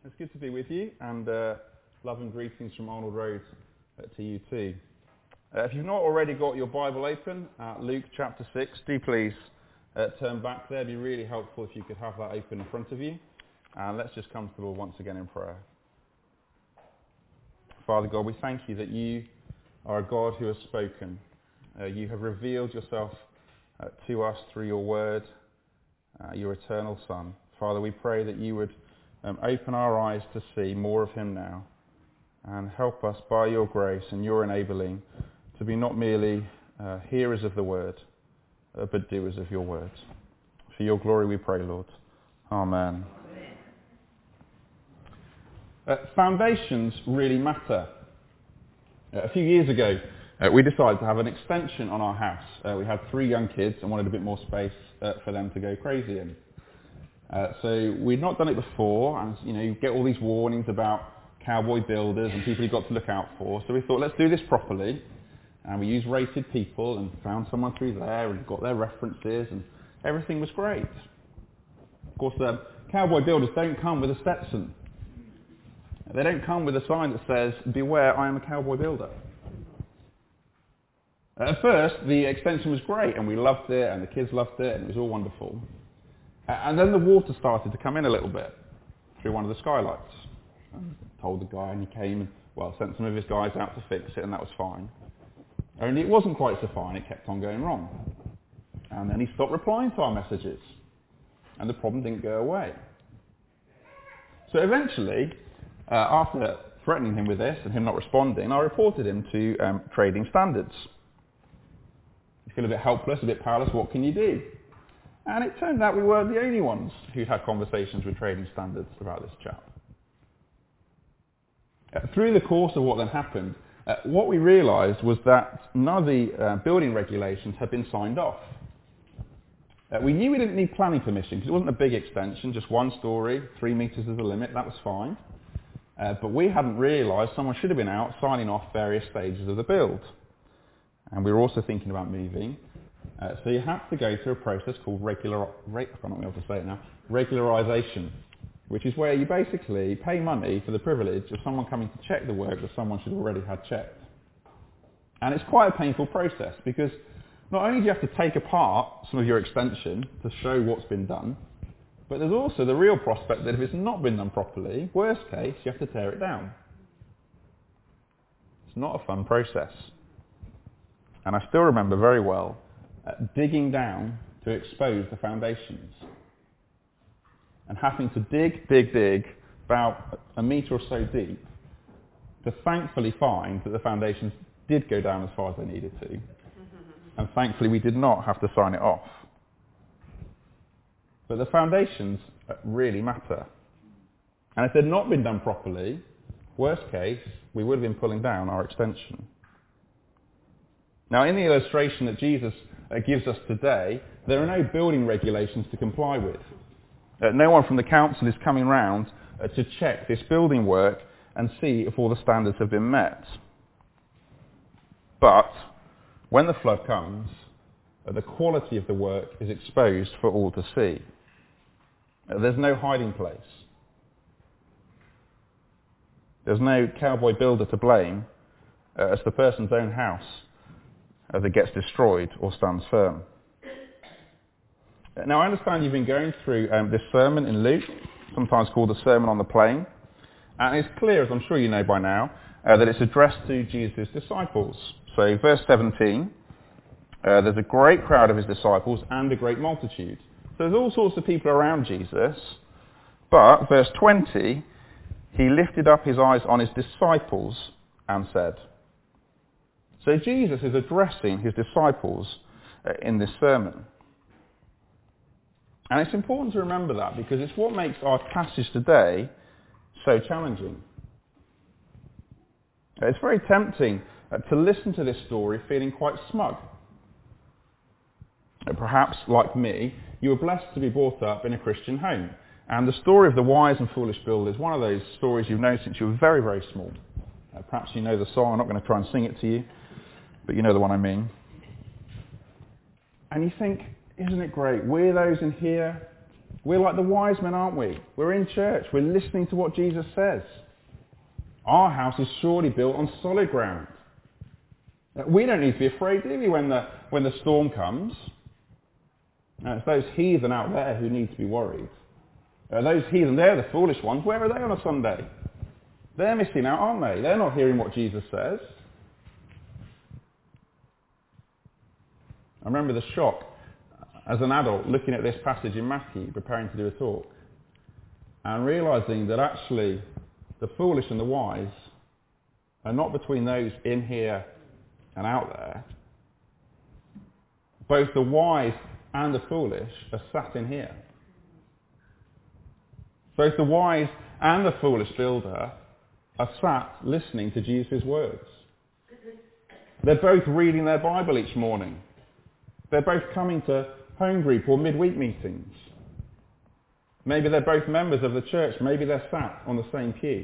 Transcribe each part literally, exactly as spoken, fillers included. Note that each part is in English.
It's good to be with you, and uh, love and greetings from Arnold Road uh, to you too. Uh, if you've not already got your Bible open, uh, Luke chapter six, do please uh, turn back there. It'd be really helpful if you could have that open in front of you. And let's just come to the Lord once again in prayer. Father God, we thank you that you are a God who has spoken. Uh, you have revealed yourself uh, to us through your word, uh, your eternal Son. Father, we pray that you would Um, open our eyes to see more of him now, and help us by your grace and your enabling to be not merely uh, hearers of the word, uh, but doers of your word. For your glory we pray, Lord. Amen. Uh, foundations really matter. Uh, a few years ago, uh, we decided to have an extension on our house. Uh, we had three young kids and wanted a bit more space uh, for them to go crazy in. Uh, so we'd not done it before, and you know, you get all these warnings about cowboy builders and people you've got to look out for. So we thought, let's do this properly, and we used rated people and found someone through there and got their references, and everything was great. Of course, the cowboy builders don't come with a Stetson. They don't come with a sign that says, "Beware, I am a cowboy builder." At first, the extension was great, and we loved it, and the kids loved it, and it was all wonderful. And then the water started to come in a little bit through one of the skylights. I told the guy, and he came and, well, sent some of his guys out to fix it, and that was fine. Only it wasn't quite so fine, it kept on going wrong. And then he stopped replying to our messages, and the problem didn't go away. So eventually, uh, after threatening him with this and him not responding, I reported him to um, Trading Standards. You feel a bit helpless, a bit powerless, what can you do? And it turned out we weren't the only ones who'd had conversations with Trading Standards about this chap. Uh, through the course of what then happened, uh, what we realised was that none of the uh, building regulations had been signed off. Uh, we knew we didn't need planning permission because it wasn't a big extension, just one storey, three metres is the limit, that was fine. Uh, but we hadn't realised someone should have been out signing off various stages of the build. And we were also thinking about moving. Uh, so you have to go through a process called regular, re, I don't know how to say it now, regularisation, which is where you basically pay money for the privilege of someone coming to check the work that someone should already have checked. And it's quite a painful process because not only do you have to take apart some of your extension to show what's been done, but there's also the real prospect that if it's not been done properly, worst case, you have to tear it down. It's not a fun process. And I still remember very well Uh, digging down to expose the foundations and having to dig, dig, dig about a metre or so deep to thankfully find that the foundations did go down as far as they needed to, and thankfully we did not have to sign it off. But the foundations really matter, and if they'd not been done properly, worst case, we would have been pulling down our extension. Now in the illustration that Jesus Uh, gives us today, there are no building regulations to comply with. Uh, no one from the council is coming round uh, to check this building work and see if all the standards have been met. But when the flood comes, uh, the quality of the work is exposed for all to see. Uh, there's no hiding place. There's no cowboy builder to blame uh, as the person's own house that gets destroyed or stands firm. Now I understand you've been going through um, this sermon in Luke, sometimes called the Sermon on the Plain, and it's clear, as I'm sure you know by now, uh, that it's addressed to Jesus' disciples. So verse seventeen, uh, there's a great crowd of his disciples and a great multitude. So there's all sorts of people around Jesus, but verse twenty, he lifted up his eyes on his disciples and said. So Jesus is addressing his disciples uh, in this sermon. And it's important to remember that because it's what makes our passage today so challenging. Uh, it's very tempting uh, to listen to this story feeling quite smug. Uh, perhaps, like me, you were blessed to be brought up in a Christian home. And the story of the wise and foolish builder is one of those stories you've known since you were very, very small. Uh, perhaps you know the song, I'm not going to try and sing it to you, but you know the one I mean. And you think, isn't it great? We're those in here We're like the wise men, aren't we? We're in church. We're listening to what Jesus says. Our house is surely built on solid ground. We don't need to be afraid, do we, when the, when the storm comes? Now, it's those heathen out there who need to be worried. Uh, those heathen, they're the foolish ones. Where are they on a Sunday? They're missing out, aren't they? They're not hearing what Jesus says. I remember the shock as an adult looking at this passage in Matthew, preparing to do a talk, and realising that actually the foolish and the wise are not between those in here and out there. Both the wise and the foolish are sat in here. Both the wise and the foolish builder are sat listening to Jesus' words. They're both reading their Bible each morning. They're both coming to home group or midweek meetings. Maybe they're both members of the church. Maybe they're sat on the same pew.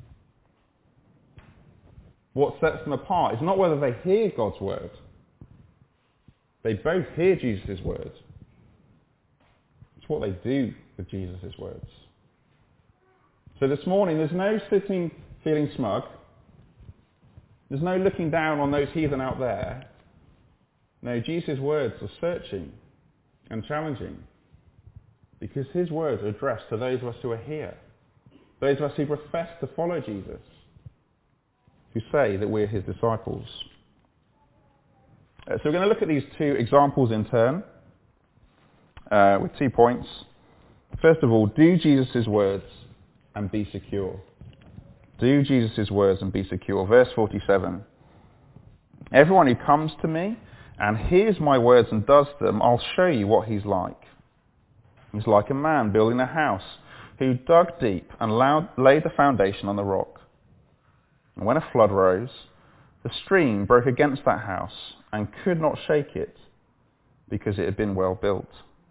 What sets them apart is not whether they hear God's word. They both hear Jesus' words. It's what they do with Jesus' words. So this morning, there's no sitting feeling smug. There's no looking down on those heathen out there. No, Jesus' words are searching and challenging because his words are addressed to those of us who are here, those of us who profess to follow Jesus, who say that we're his disciples. Uh, so we're going to look at these two examples in turn uh, with two points. First of all, do Jesus' words and be secure. Do Jesus' words and be secure. Verse forty-seven. Everyone who comes to me and hears my words and does them, I'll show you what he's like. He's like a man building a house who dug deep and laid the foundation on the rock. And when a flood rose, the stream broke against that house and could not shake it because it had been well built.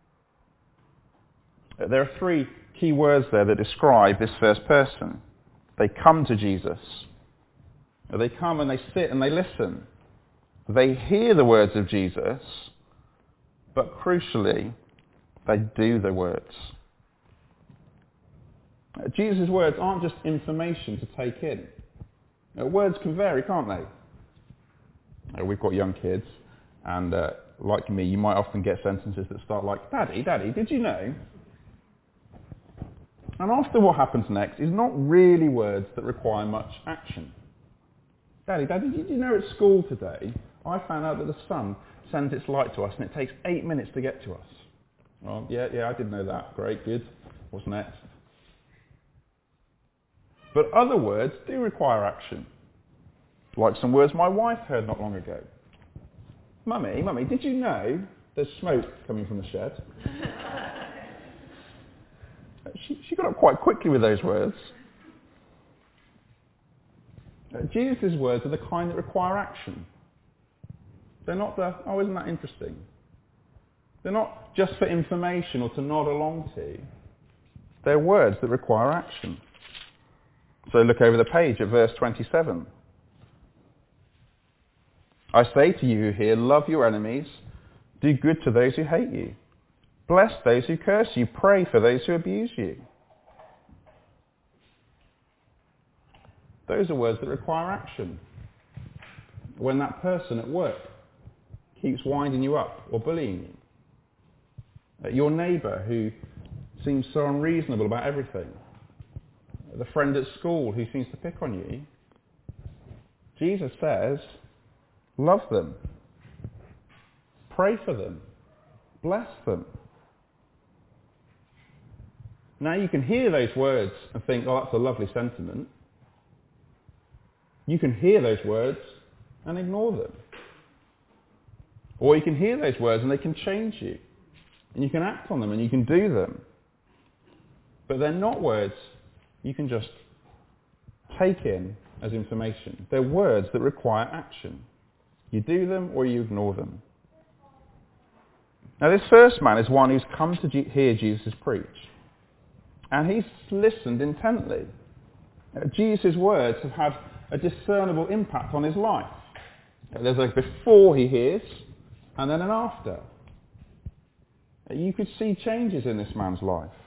There are three key words there that describe this first person. They come to Jesus. They come and they sit and they listen. They hear the words of Jesus, but crucially, they do the words. Jesus' words aren't just information to take in. Words can vary, can't they? We've got young kids, and uh, like me, you might often get sentences that start like, Daddy, Daddy, did you know? And often what happens next is not really words that require much action. Daddy, Daddy, did you know at school today, I found out that the sun sends its light to us and it takes eight minutes to get to us. Well, yeah, yeah, I did know that. Great, good. What's next? But other words do require action. Like some words my wife heard not long ago. Mummy, Mummy, did you know there's smoke coming from the shed? she, she got up quite quickly with those words. Uh, Jesus' words are the kind that require action. They're not the, oh, isn't that interesting? They're not just for information or to nod along to. They're words that require action. So look over the page at verse twenty-seven. I say to you who hear, love your enemies, do good to those who hate you, bless those who curse you, pray for those who abuse you. Those are words that require action. When that person at work keeps winding you up or bullying you, your neighbour who seems so unreasonable about everything, the friend at school who seems to pick on you, Jesus says, love them, pray for them, bless them. Now you can hear those words and think, oh, that's a lovely sentiment. You can hear those words and ignore them. Or you can hear those words and they can change you. And you can act on them and you can do them. But they're not words you can just take in as information. They're words that require action. You do them or you ignore them. Now this first man is one who's come to hear Jesus preach. And he's listened intently. Jesus' words have had a discernible impact on his life. There's a before he hears and then an after. You could see changes in this man's life.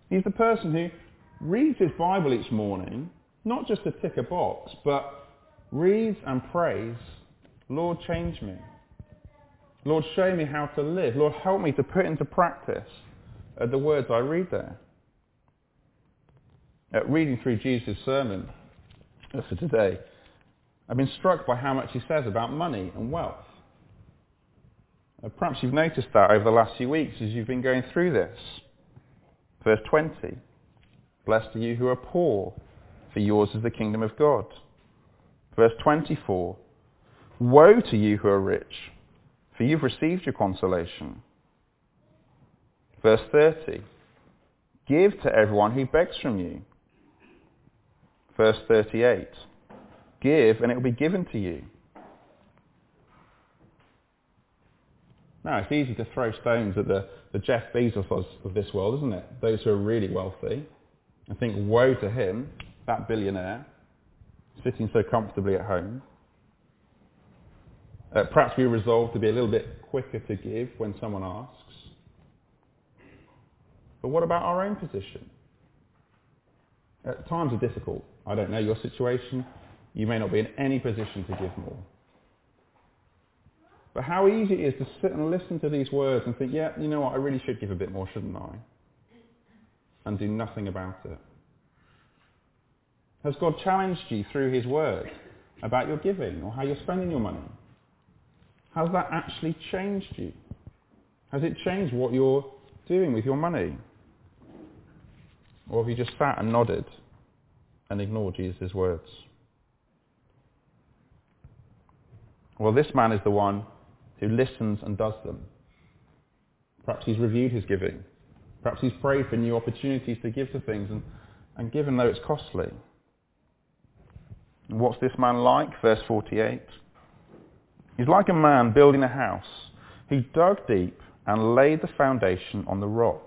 He's the person who reads his Bible each morning, not just to tick a box, but reads and prays, Lord, change me. Lord, show me how to live. Lord, help me to put into practice uh, the words I read there. Uh, reading through Jesus' sermon uh, for today, I've been struck by how much he says about money and wealth. Uh, perhaps you've noticed that over the last few weeks as you've been going through this. Verse twenty, blessed are you who are poor, for yours is the kingdom of God. Verse twenty-four, woe to you who are rich, for you've received your consolation. Verse thirty, give to everyone who begs from you. Verse thirty-eight, give and it will be given to you. Now, it's easy to throw stones at the, the Jeff Bezos of this world, isn't it? Those who are really wealthy. And think, woe to him, that billionaire, sitting so comfortably at home. Uh, perhaps we resolve to be a little bit quicker to give when someone asks. But what about our own position? Uh, times are difficult. I don't know your situation. You may not be in any position to give more. But how easy it is to sit and listen to these words and think, yeah, you know what, I really should give a bit more, shouldn't I? And do nothing about it. Has God challenged you through his word about your giving or how you're spending your money? Has that actually changed you? Has it changed what you're doing with your money? Or have you just sat and nodded and ignored Jesus' words? Well, this man is the one who listens and does them. Perhaps he's reviewed his giving. Perhaps he's prayed for new opportunities to give to things and, and given though it's costly. And what's this man like? Verse forty-eight. He's like a man building a house. He dug deep and laid the foundation on the rock.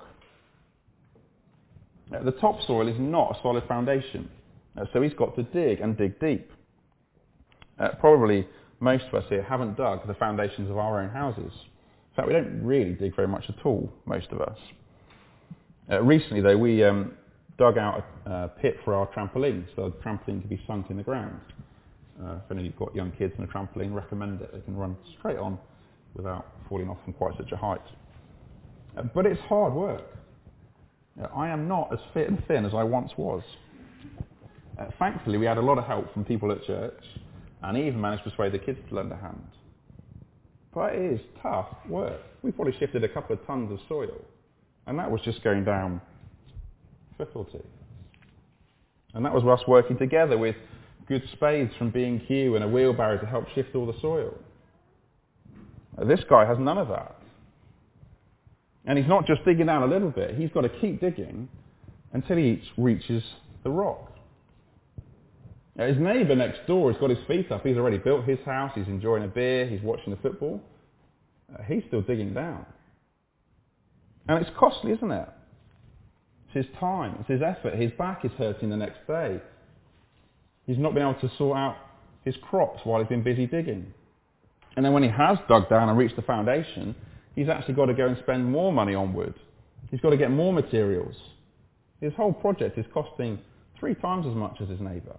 Now, the topsoil is not a solid foundation, uh, so he's got to dig and dig deep. Uh, probably most of us here haven't dug the foundations of our own houses. In fact, we don't really dig very much at all, most of us. Uh, recently, though, we um, dug out a, a pit for our trampoline, so the trampoline can be sunk in the ground. Uh, if any of you've got young kids on a trampoline, recommend it. They can run straight on without falling off from quite such a height. Uh, but it's hard work. Uh, I am not as fit and thin as I once was. Uh, thankfully, we had a lot of help from people at church, and he even managed to persuade the kids to lend a hand. But it is tough work. We probably shifted a couple of tons of soil, and that was just going down difficulty. And that was us working together with good spades from B and Q and a wheelbarrow to help shift all the soil. Uh, this guy has none of that. And he's not just digging down a little bit, he's got to keep digging until he reaches the rock. Now, his neighbour next door has got his feet up. He's already built his house, he's enjoying a beer, he's watching the football. Uh, he's still digging down. And it's costly, isn't it? It's his time, it's his effort. His back is hurting the next day. He's not been able to sort out his crops while he's been busy digging. And then when he has dug down and reached the foundation, he's actually got to go and spend more money on wood. He's got to get more materials. His whole project is costing three times as much as his neighbour.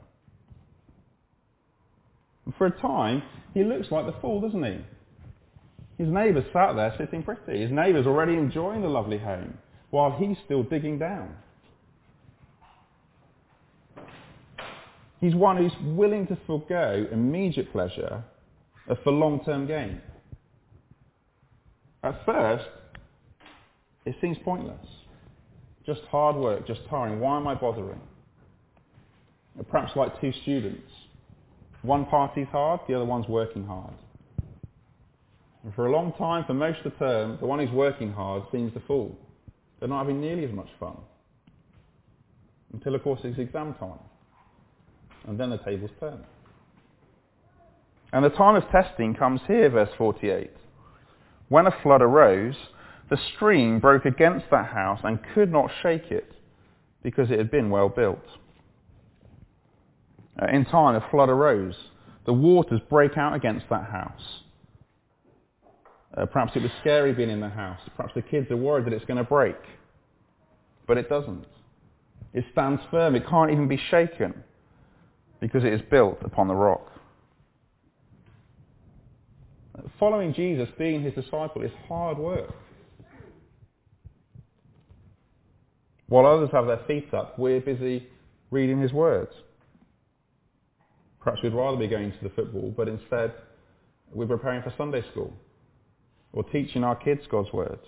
And for a time, he looks like the fool, doesn't he? His neighbour's sat there sitting pretty. His neighbour's already enjoying the lovely home while he's still digging down. He's one who's willing to forego immediate pleasure for long-term gain. At first, it seems pointless. Just hard work, just tiring. Why am I bothering? Perhaps like two students. One party's hard, the other one's working hard. And for a long time, for most of the term, the one who's working hard seems the fool. They're not having nearly as much fun. Until, of course, it's exam time. And then the tables turn. And the time of testing comes here, verse forty-eight. When a flood arose, the stream broke against that house and could not shake it, because it had been well built. Uh, in time, a flood arose. The waters break out against that house. Uh, perhaps it was scary being in the house. Perhaps the kids are worried that it's going to break. But it doesn't. It stands firm. It can't even be shaken because it is built upon the rock. Following Jesus, being his disciple, is hard work. While others have their feet up, we're busy reading his words. Perhaps we'd rather be going to the football, but instead we're preparing for Sunday school or teaching our kids God's words.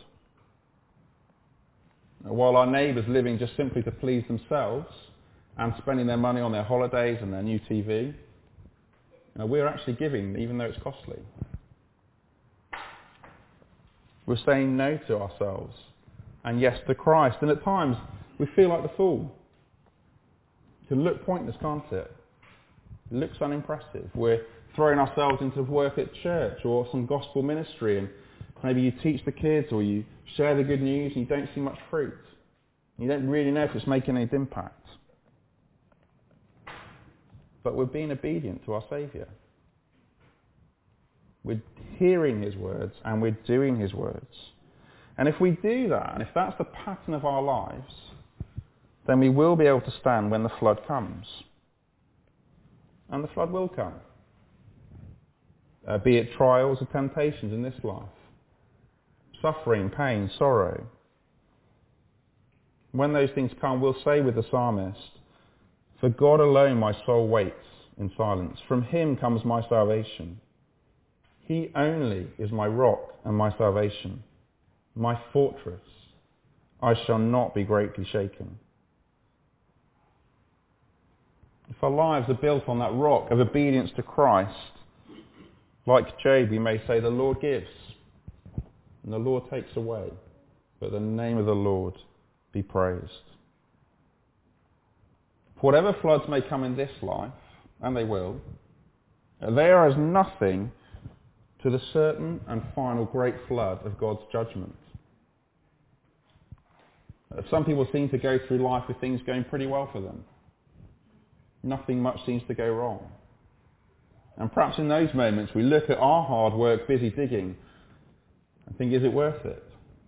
While our neighbours living just simply to please themselves and spending their money on their holidays and their new T V, you know, we're actually giving even though it's costly. We're saying no to ourselves and yes to Christ. And at times we feel like the fool. It can look pointless, can't it? It looks unimpressive. We're throwing ourselves into work at church or some gospel ministry, and maybe you teach the kids or you share the good news and you don't see much fruit. You don't really know if it's making any impact. But we're being obedient to our Saviour. We're hearing his words and we're doing his words. And if we do that, and if that's the pattern of our lives, then we will be able to stand when the flood comes. And the flood will come. Uh, be it trials or temptations in this life. Suffering, pain, sorrow. When those things come, we'll say with the psalmist, "For God alone my soul waits in silence. From him comes my salvation. He only is my rock and my salvation, my fortress. I shall not be greatly shaken." If our lives are built on that rock of obedience to Christ, like Job, we may say, "The Lord gives, and the Lord takes away, but the name of the Lord be praised." Whatever floods may come in this life, and they will, they are as nothing to the certain and final great flood of God's judgment. Some people seem to go through life with things going pretty well for them. Nothing much seems to go wrong. And perhaps in those moments we look at our hard work, busy digging, and think, is it worth it?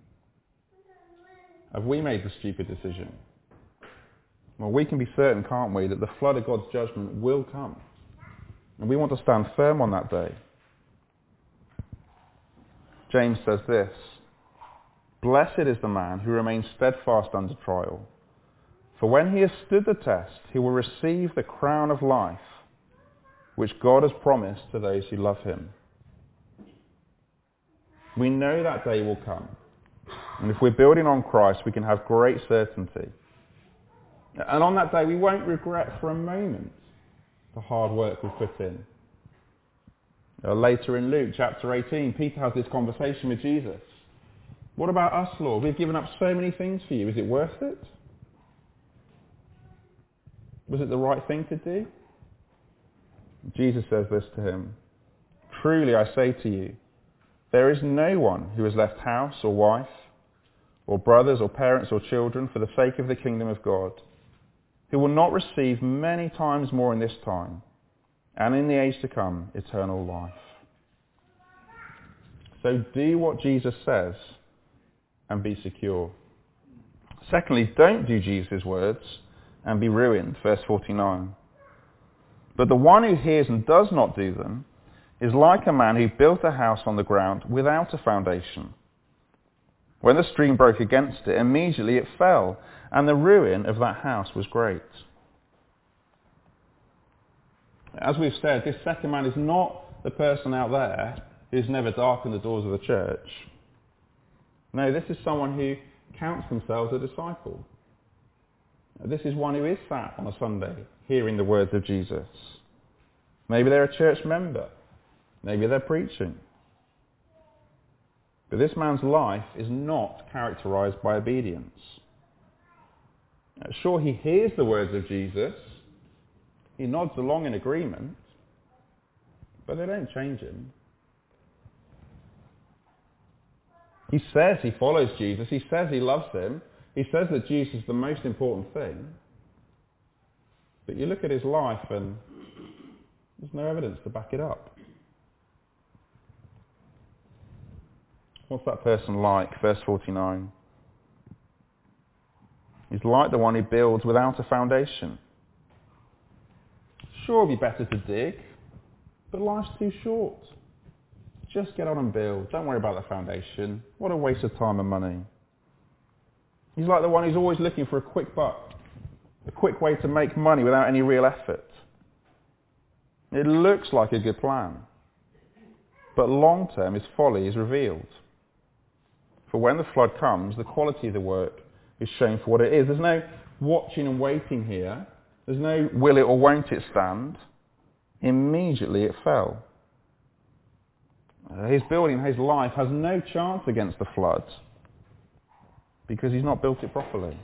Have we made the stupid decision? Well, we can be certain, can't we, that the flood of God's judgment will come. And we want to stand firm on that day. James says this, "Blessed is the man who remains steadfast under trial. For when he has stood the test, he will receive the crown of life, which God has promised to those who love him." We know that day will come. And if we're building on Christ, we can have great certainty. And on that day, we won't regret for a moment the hard work we've put in. Uh, later in Luke chapter eighteen, Peter has this conversation with Jesus. "What about us, Lord? We've given up so many things for you. Is it worth it? Was it the right thing to do?" Jesus says this to him, "Truly I say to you, there is no one who has left house or wife, or brothers or parents or children for the sake of the kingdom of God, who will not receive many times more in this time, and in the age to come, eternal life." So do what Jesus says and be secure. Secondly, don't do Jesus' words and be ruined. Verse forty-nine. "But the one who hears and does not do them is like a man who built a house on the ground without a foundation. When the stream broke against it, immediately it fell, and the ruin of that house was great." As we've said, this second man is not the person out there who's never darkened the doors of the church. No, this is someone who counts themselves a disciple. This is one who is sat on a Sunday hearing the words of Jesus. Maybe they're a church member. Maybe they're preaching. But this man's life is not characterized by obedience. Sure, he hears the words of Jesus. He nods along in agreement. But they don't change him. He says he follows Jesus. He says he loves him. He says that Jesus is the most important thing. But you look at his life and there's no evidence to back it up. What's that person like? Verse forty-nine. He's like the one who builds without a foundation. Sure, it'd be better to dig, but life's too short. Just get on and build. Don't worry about the foundation. What a waste of time and money. He's like the one who's always looking for a quick buck, a quick way to make money without any real effort. It looks like a good plan, but long term his folly is revealed. For when the flood comes, the quality of the work is shown for what it is. There's no watching and waiting here. There's no will it or won't it stand. Immediately it fell. His building, his life has no chance against the flood because he's not built it properly.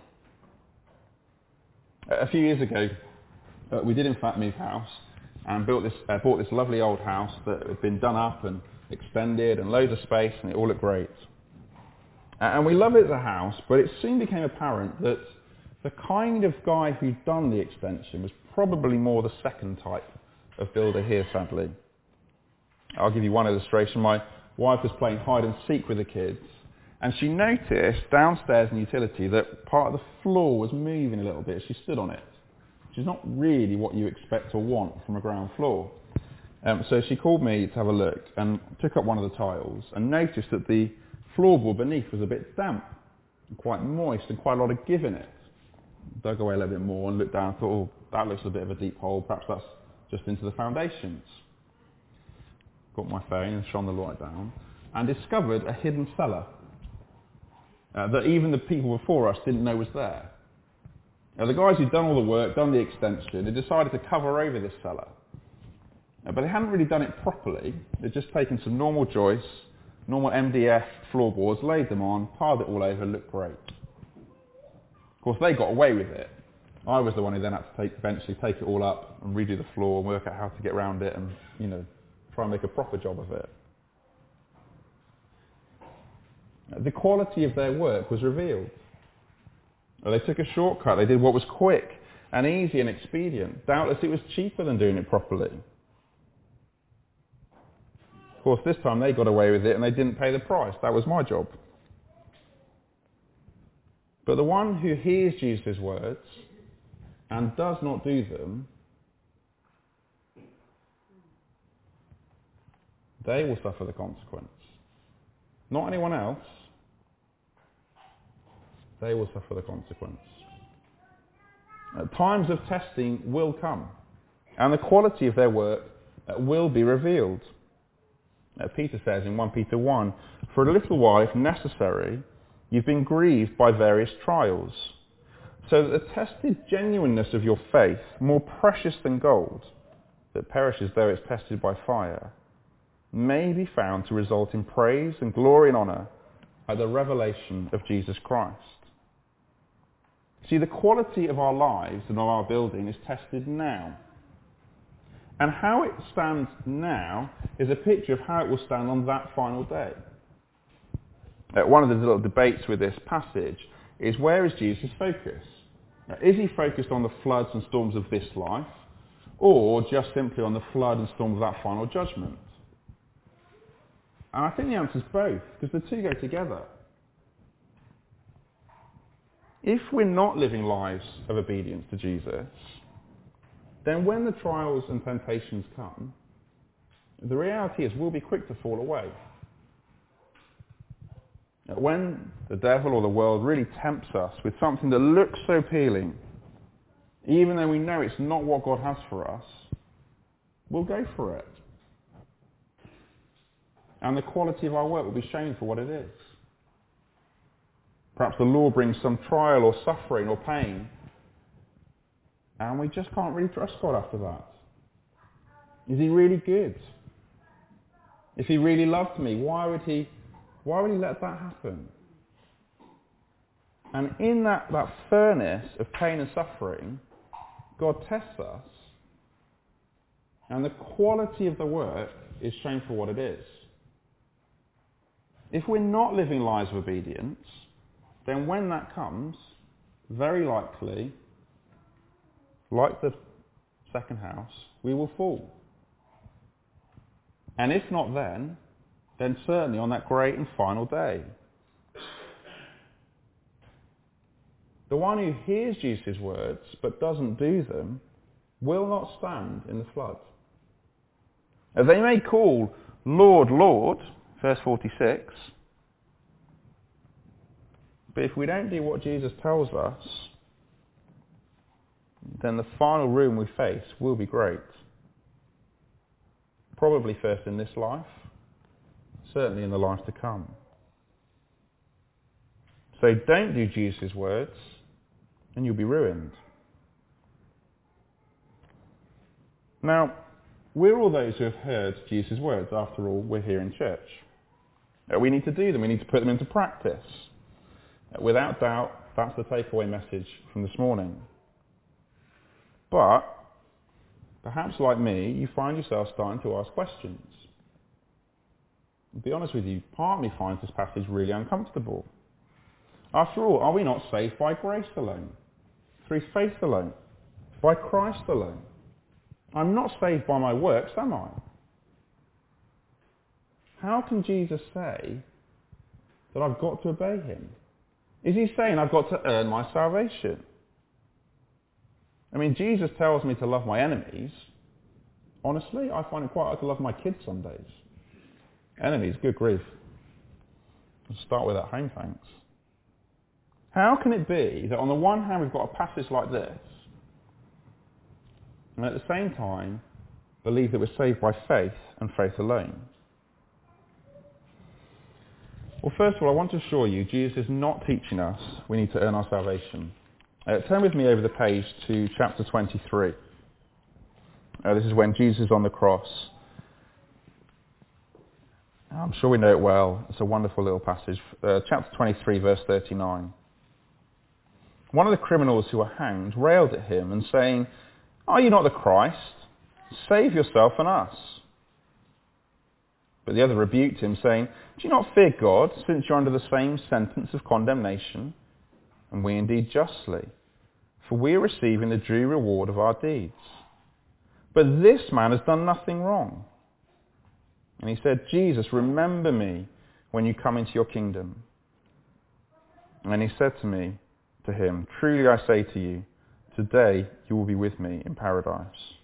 A few years ago, uh, we did in fact move house and built this, uh, bought this lovely old house that had been done up and extended and loads of space, and it all looked great. And we love it as a house, but it soon became apparent that the kind of guy who'd done the extension was probably more the second type of builder here, sadly. I'll give you one illustration. My wife was playing hide and seek with the kids, and she noticed downstairs in the utility that part of the floor was moving a little bit as she stood on it, which is not really what you expect or want from a ground floor. Um, so she called me to have a look and took up one of the tiles and noticed that the floorboard beneath was a bit damp and quite moist and quite a lot of give in it. Dug away a little bit more and looked down and thought, oh, that looks a bit of a deep hole, perhaps that's just into the foundations. Got my phone and shone the light down and discovered a hidden cellar uh, that even the people before us didn't know was there. Now, the guys who'd done all the work, done the extension, had decided to cover over this cellar. Uh, but they hadn't really done it properly. They'd just taken some normal joists, normal M D F floorboards, laid them on, piled it all over, looked great. Of course, they got away with it. I was the one who then had to take, eventually take it all up and redo the floor and work out how to get around it and, you know, try and make a proper job of it. The quality of their work was revealed. Well, they took a shortcut. They did what was quick and easy and expedient. Doubtless it was cheaper than doing it properly. Of course, this time they got away with it and they didn't pay the price. That was my job. But the one who hears Jesus' words and does not do them, they will suffer the consequence. Not anyone else. They will suffer the consequence. Uh, times of testing will come, and the quality of their work uh, will be revealed. Uh, Peter says in First Peter one, for a little while, if necessary, you've been grieved by various trials, so that the tested genuineness of your faith, more precious than gold, that perishes though it's tested by fire, may be found to result in praise and glory and honour at the revelation of Jesus Christ. See, the quality of our lives and of our building is tested now. And how it stands now is a picture of how it will stand on that final day. Uh, one of the little debates with this passage is, where is Jesus' focus? Now, is he focused on the floods and storms of this life, or just simply on the flood and storm of that final judgment? And I think the answer is both, because the two go together. If we're not living lives of obedience to Jesus, then when the trials and temptations come, the reality is we'll be quick to fall away. When the devil or the world really tempts us with something that looks so appealing, even though we know it's not what God has for us, we'll go for it. And the quality of our work will be shown for what it is. Perhaps the Lord brings some trial or suffering or pain, and we just can't really trust God after that. Is he really good? If he really loved me, why would he, why would he let that happen? And in that, that furnace of pain and suffering, God tests us, and the quality of the work is shown for what it is. If we're not living lives of obedience, then when that comes, very likely, like the second house, we will fall. And if not then, then certainly on that great and final day. The one who hears Jesus' words but doesn't do them will not stand in the flood. Now, they may call, Lord, Lord, verse forty-six, but if we don't do what Jesus tells us, then the final ruin we face will be great. Probably first in this life, certainly in the life to come. So don't do Jesus' words, and you'll be ruined. Now, we're all those who have heard Jesus' words. After all, we're here in church. We need to do them. We need to put them into practice. Without doubt, that's the takeaway message from this morning. But, perhaps like me, you find yourself starting to ask questions. To be honest with you, part of me finds this passage really uncomfortable. After all, are we not saved by grace alone? Through faith alone? By Christ alone? I'm not saved by my works, am I? How can Jesus say that I've got to obey him? Is he saying I've got to earn my salvation? I mean, Jesus tells me to love my enemies. Honestly, I find it quite hard to love my kids some days. Enemies, good grief. I'll start with at home, thanks. How can it be that on the one hand we've got a passage like this, and at the same time believe that we're saved by faith and faith alone? Well, first of all, I want to assure you, Jesus is not teaching us we need to earn our salvation. Uh, turn with me over the page to chapter twenty-three. Uh, this is when Jesus is on the cross. I'm sure we know it well. It's a wonderful little passage. Uh, chapter twenty-three, verse thirty-nine. One of the criminals who were hanged railed at him and saying, "Are you not the Christ? Save yourself and us." But the other rebuked him, saying, "Do you not fear God, since you're under the same sentence of condemnation? And we indeed justly, for we are receiving the due reward of our deeds. But this man has done nothing wrong." And he said, "Jesus, remember me when you come into your kingdom." And he said to me, to him, "Truly I say to you, today you will be with me in paradise."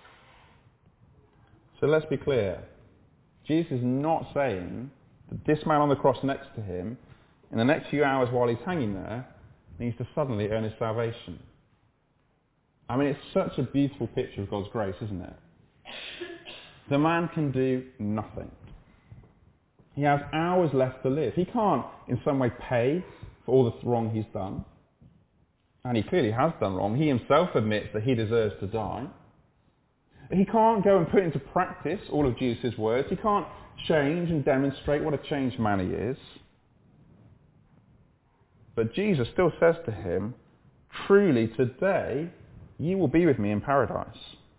So let's be clear. Jesus is not saying that this man on the cross next to him, in the next few hours while he's hanging there, needs to suddenly earn his salvation. I mean, it's such a beautiful picture of God's grace, isn't it? The man can do nothing. He has hours left to live. He can't in some way pay for all the wrong he's done. And he clearly has done wrong. He himself admits that he deserves to die. He can't go and put into practice all of Jesus' words. He can't change and demonstrate what a changed man he is. But Jesus still says to him, "Truly today you will be with me in paradise."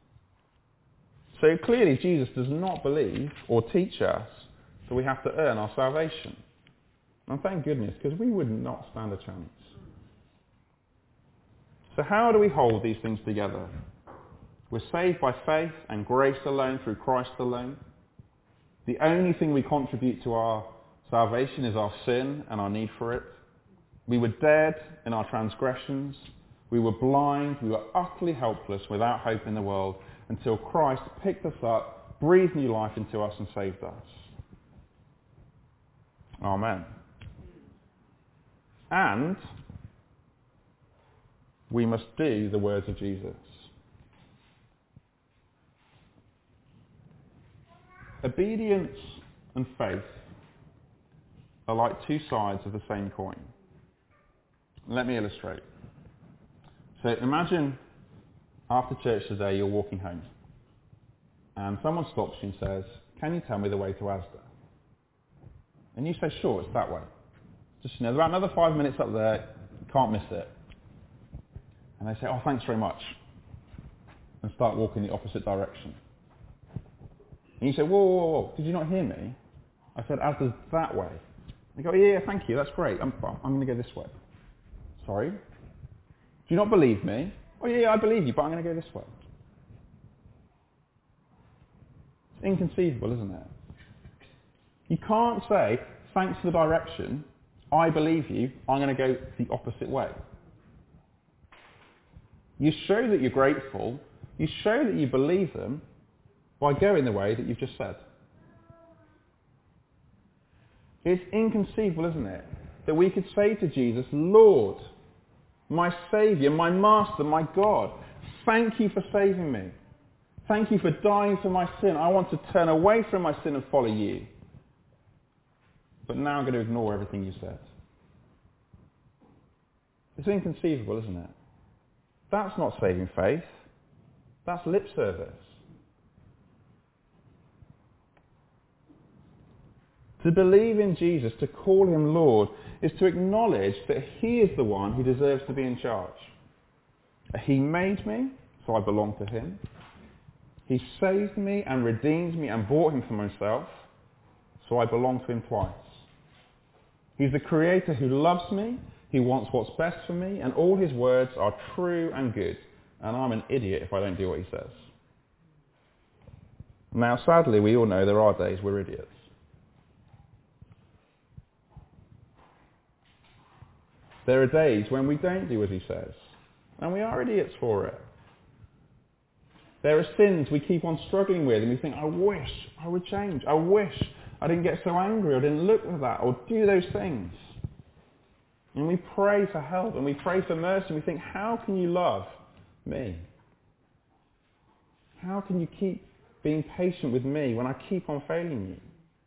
So clearly Jesus does not believe or teach us that we have to earn our salvation. And thank goodness, because we would not stand a chance. So how do we hold these things together? We're saved by faith and grace alone through Christ alone. The only thing we contribute to our salvation is our sin and our need for it. We were dead in our transgressions. We were blind. We were utterly helpless without hope in the world until Christ picked us up, breathed new life into us and saved us. Amen. And we must do the words of Jesus. Obedience and faith are like two sides of the same coin. Let me illustrate. So imagine after church today you're walking home and someone stops you and says, "Can you tell me the way to Asda?" And you say, "Sure, it's that way. Just, you know, about another five minutes up there, you can't miss it." And they say, "Oh, thanks very much," and start walking the opposite direction. And you say, "Whoa, whoa, whoa, did you not hear me? I said Asda's that way." They go, "Yeah, yeah, thank you, that's great. I'm, I'm going to go this way." "Sorry? Do you not believe me?" "Oh, yeah, yeah, I believe you, but I'm going to go this way." It's inconceivable, isn't it? You can't say, "Thanks for the direction. I believe you. I'm going to go the opposite way." You show that you're grateful. You show that you believe them by going the way that you've just said. It's inconceivable, isn't it, that we could say to Jesus, Lord, my Saviour, my Master, my God, thank you for saving me. Thank you for dying for my sin. I want to turn away from my sin and follow you. But now I'm going to ignore everything you said. It's inconceivable, isn't it? That's not saving faith. That's lip service. To believe in Jesus, to call him Lord, is to acknowledge that he is the one who deserves to be in charge. He made me, so I belong to him. He saved me and redeemed me and bought him for myself, so I belong to him twice. He's the creator who loves me, he wants what's best for me, and all his words are true and good, and I'm an idiot if I don't do what he says. Now, sadly, we all know there are days we're idiots. There are days when we don't do as he says, and we are idiots for it. There are sins we keep on struggling with, and we think, I wish I would change. I wish I didn't get so angry, or didn't look at that, or do those things. And we pray for help, and we pray for mercy, and we think, how can you love me? How can you keep being patient with me when I keep on failing you?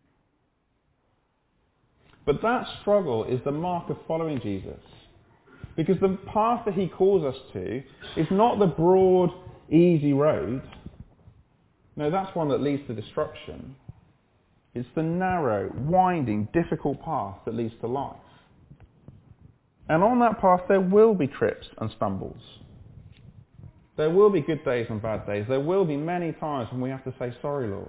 But that struggle is the mark of following Jesus. Because the path that he calls us to is not the broad, easy road. No, that's one that leads to destruction. It's the narrow, winding, difficult path that leads to life. And on that path there will be trips and stumbles. There will be good days and bad days. There will be many times when we have to say, sorry, Lord.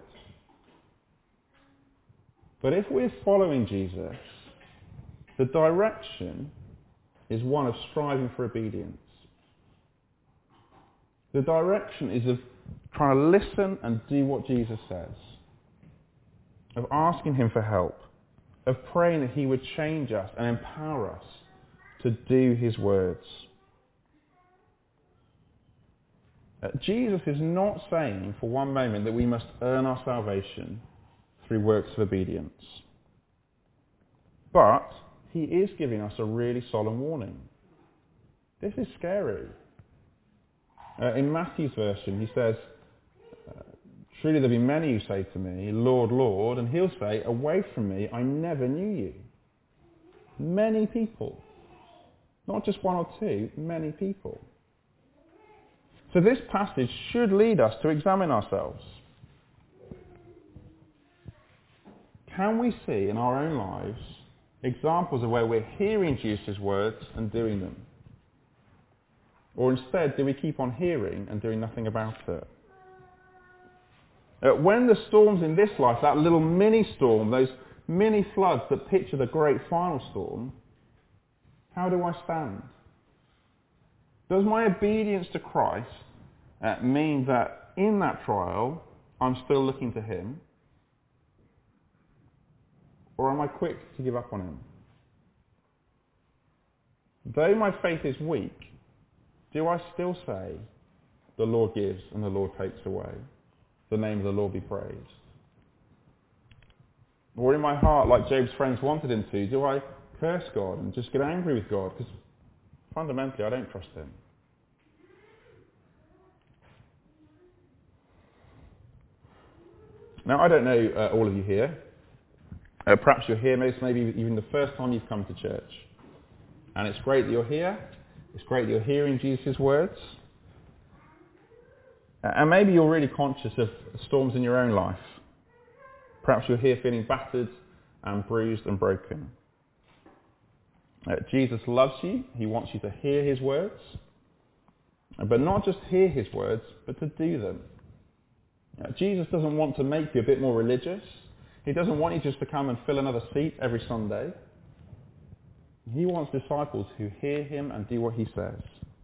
But if we're following Jesus, the direction is one of striving for obedience. The direction is of trying to listen and do what Jesus says, of asking him for help, of praying that he would change us and empower us to do his words. Uh, Jesus is not saying for one moment that we must earn our salvation through works of obedience. But he is giving us a really solemn warning. This is scary. Uh, in Matthew's version, he says, uh, truly there'll be many who say to me, Lord, Lord, and he'll say, away from me, I never knew you. Many people. Not just one or two, many people. So this passage should lead us to examine ourselves. Can we see in our own lives examples of where we're hearing Jesus' words and doing them? Or instead, do we keep on hearing and doing nothing about it? Uh, when the storms in this life, that little mini storm, those mini floods that picture the great final storm, how do I stand? Does my obedience to Christ uh, mean that in that trial, I'm still looking to him? Or am I quick to give up on him? Though my faith is weak, do I still say, the Lord gives and the Lord takes away? The name of the Lord be praised. Or in my heart, like Job's friends wanted him to, do I curse God and just get angry with God? Because fundamentally, I don't trust him. Now, I don't know uh, all of you here. Uh, perhaps you're here, maybe even the first time you've come to church. And it's great that you're here. It's great that you're hearing Jesus' words. Uh, and maybe you're really conscious of storms in your own life. Perhaps you're here feeling battered and bruised and broken. Uh, Jesus loves you. He wants you to hear his words. But not just hear his words, but to do them. Uh, Jesus doesn't want to make you a bit more religious. He doesn't want you just to come and fill another seat every Sunday. He wants disciples who hear him and do what he says.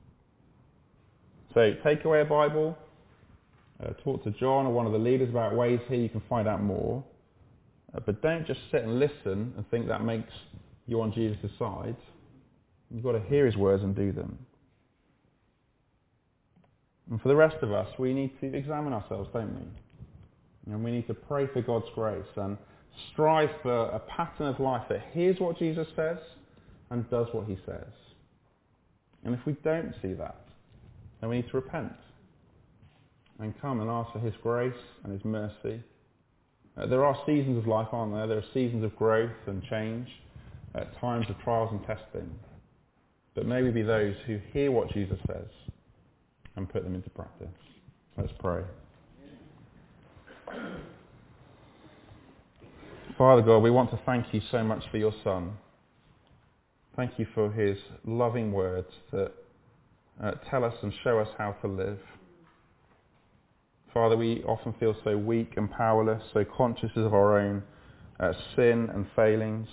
So take away a Bible, uh, talk to John or one of the leaders about ways here you can find out more. Uh, but don't just sit and listen and think that makes you on Jesus' side. You've got to hear his words and do them. And for the rest of us, we need to examine ourselves, don't we? And we need to pray for God's grace and strive for a pattern of life that hears what Jesus says and does what he says. And if we don't see that, then we need to repent and come and ask for his grace and his mercy. Uh, there are seasons of life, aren't there? There are seasons of growth and change, at times of trials and testing. But may we be those who hear what Jesus says and put them into practice. Let's pray. Father God, we want to thank you so much for your Son. Thank you for his loving words that uh, tell us and show us how to live. Father, we often feel so weak and powerless, so conscious of our own uh, sin and failings.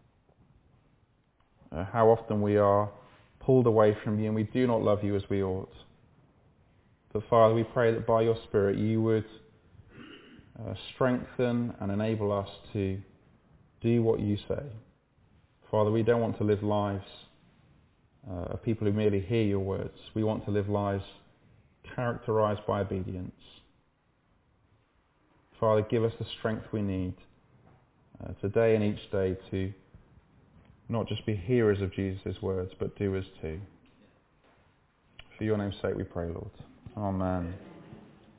Uh, how often we are pulled away from you and we do not love you as we ought. But Father, we pray that by your Spirit you would uh, strengthen and enable us to do what you say. Father, we don't want to live lives uh, of people who merely hear your words. We want to live lives characterized by obedience. Father, give us the strength we need uh, today and each day to not just be hearers of Jesus' words, but doers too. For your name's sake we pray, Lord. Amen.